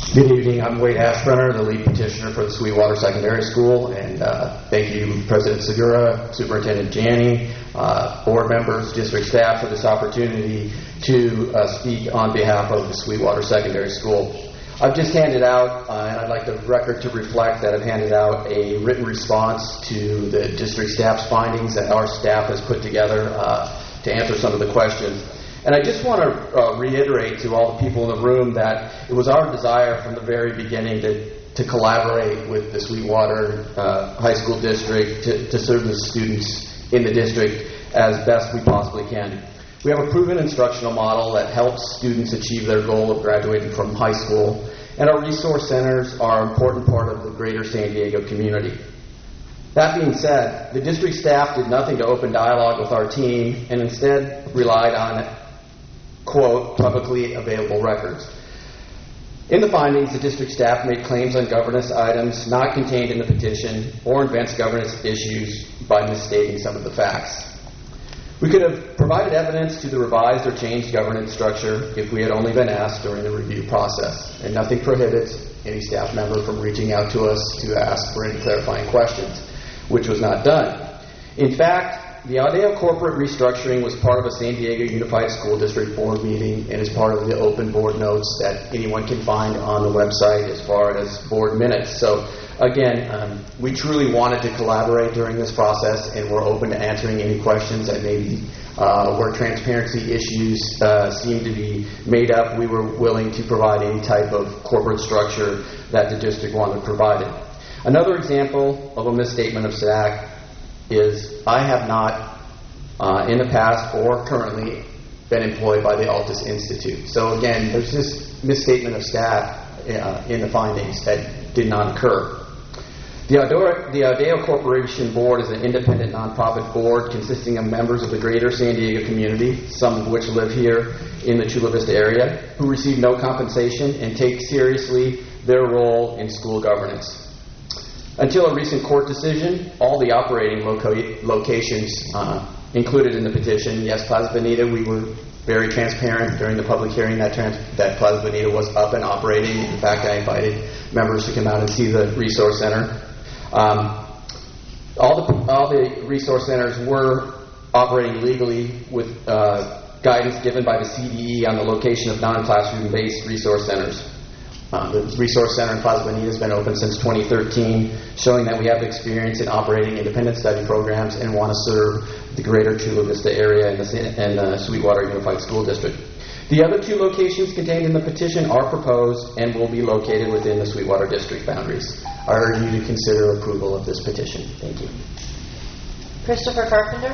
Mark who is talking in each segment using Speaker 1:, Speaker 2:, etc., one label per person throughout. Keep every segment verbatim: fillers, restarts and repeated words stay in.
Speaker 1: Good evening. I'm Wade Ashbrenner, the lead petitioner for the Sweetwater Secondary School, and uh, thank you, President Segura, Superintendent Janney, uh, board members, district staff, for this opportunity to uh, speak on behalf of the Sweetwater Secondary School. I've just handed out, uh, and I'd like the record to reflect that I've handed out a written response to the district staff's findings that our staff has put together uh, to answer some of the questions. And I just want to uh, reiterate to all the people in the room that it was our desire from the very beginning to, to collaborate with the Sweetwater uh, High School District to, to serve the students in the district as best we possibly can. We have a proven instructional model that helps students achieve their goal of graduating from high school, and our resource centers are an important part of the greater San Diego community. That being said, the district staff did nothing to open dialogue with our team and instead relied on, quote, publicly available records. In the findings, the district staff made claims on governance items not contained in the petition or invents governance issues by misstating some of the facts. We could have provided evidence to the revised or changed governance structure if we had only been asked during the review process, and nothing prohibits any staff member from reaching out to us to ask for any clarifying questions, which was not done. In fact, the Aldeo corporate restructuring was part of a San Diego Unified School District board meeting and is part of the open board notes that anyone can find on the website as far as board minutes. So again, um, we truly wanted to collaborate during this process, and we're open to answering any questions that maybe uh, where transparency issues uh, seem to be made up. We were willing to provide any type of corporate structure that the district wanted provided. Another example of a misstatement of S A C is I have not, uh, in the past or currently, been employed by the Altus Institute. So again, there's this misstatement of staff uh, in the findings that did not occur. The Aldeo, the Aldeo Corporation Board is an independent nonprofit board consisting of members of the greater San Diego community, some of which live here in the Chula Vista area, who receive no compensation and take seriously their role in school governance. Until a recent court decision, all the operating loca- locations uh, included in the petition, yes, Plaza Bonita, we were very transparent during the public hearing that, trans- that Plaza Bonita was up and operating. In fact, I invited members to come out and see the resource center. Um, all the all the resource centers were operating legally with uh, guidance given by the C D E on the location of non-classroom based resource centers. Uh, the Resource Center in Plaza Bonita has been open since twenty thirteen, showing that we have experience in operating independent study programs and want to serve the greater Chula Vista area and the, and the Sweetwater Unified School District. The other two locations contained in the petition are proposed and will be located within the Sweetwater District boundaries. I urge you to consider approval of this petition. Thank you.
Speaker 2: Christopher Carpenter.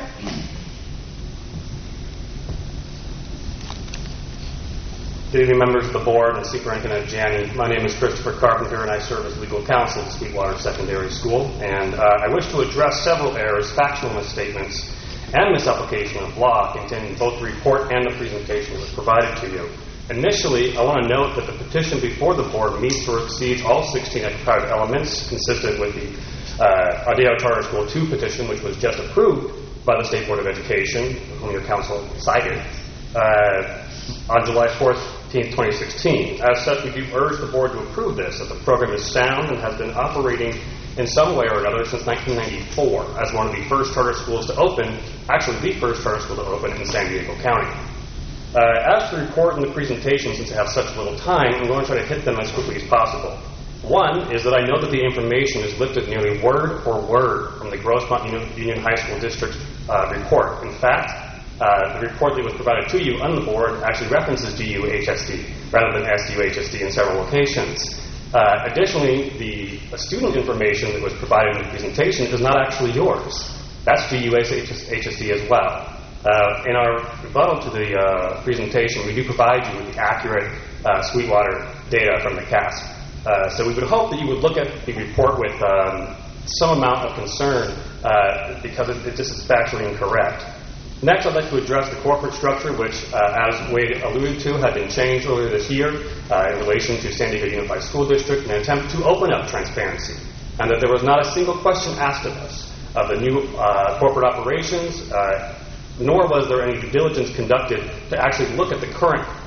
Speaker 3: Good evening, members of the board and Superintendent Janney. My name is Christopher Carpenter, and I serve as legal counsel at Sweetwater Secondary School. And uh, I wish to address several errors, factual misstatements, and misapplication of law contained in both the report and the presentation that was provided to you. Initially, I want to note that the petition before the board meets or exceeds all sixteen private elements consistent with the uh, Aldeo Charter School two petition, which was just approved by the State Board of Education, whom your counsel cited, uh, on July fourteenth, twenty sixteen. As such, we do urge the board to approve this, as the program is sound and has been operating in some way or another since nineteen ninety-four as one of the first charter schools to open, actually the first charter school to open in San Diego County. Uh, as to the report and the presentation, since I have such little time, I'm going to try to hit them as quickly as possible. One is that I know that the information is lifted nearly word for word from the Grossmont Union High School District uh, report. In fact, Uh, the report that was provided to you on the board actually references D U H S D rather than S D U H S D in several locations. Uh, additionally, the uh, student information that was provided in the presentation is not actually yours. That's D U H S D as well. Uh, in our rebuttal to the uh, presentation, we do provide you with the accurate uh, Sweetwater data from the C A S P. Uh, so we would hope that you would look at the report with um, some amount of concern uh, because it, it just is factually incorrect. Next, I'd like to address the corporate structure, which, uh, as Wade alluded to, had been changed earlier this year uh, in relation to San Diego Unified School District in an attempt to open up transparency, and that there was not a single question asked of us of the new uh, corporate operations, uh, nor was there any due diligence conducted to actually look at the current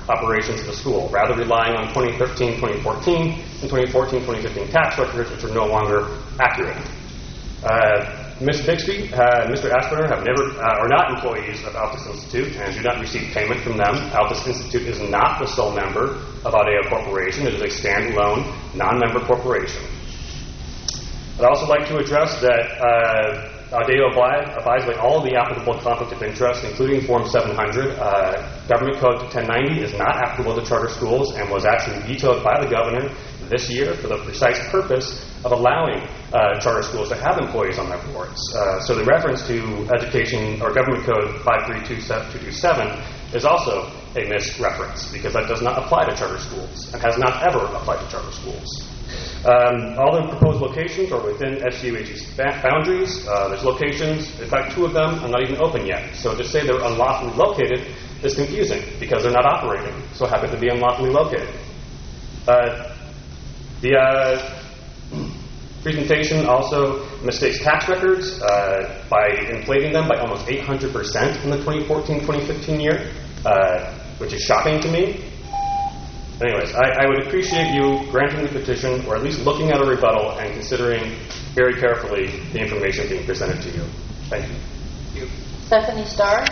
Speaker 3: operations of the school, rather relying on twenty thirteen, twenty fourteen, and twenty fourteen, twenty fifteen tax records, which are no longer accurate. Uh, Miz Bixby uh, and Mister Asperger have never uh, are not employees of Altus Institute and do not receive payment from them. Altus Institute is not the sole member of Audeo Corporation. It is a standalone, non-member corporation. I'd also like to address that uh, Audeo abides by all of the applicable conflict of interest, including Form seven hundred. Uh, Government Code ten ninety is not applicable to charter schools and was actually vetoed by the governor this year for the precise purpose of allowing uh, charter schools to have employees on their boards. Uh, so the reference to Education or Government Code five three two two seven is also a misreference because that does not apply to charter schools and has not ever applied to charter schools. Um, all the proposed locations are within S U H E's boundaries. Uh, there's locations, in fact, two of them are not even open yet. So to say they're unlawfully located is confusing because they're not operating, so happen to be unlawfully located. Uh, the uh, presentation also mistakes tax records uh, by inflating them by almost eight hundred percent in the twenty fourteen twenty fifteen year, uh, which is shocking to me. Anyways, I, I would appreciate you granting the petition, or at least looking at a rebuttal and considering very carefully the information being presented to you. Thank you.
Speaker 2: Stephanie Starr.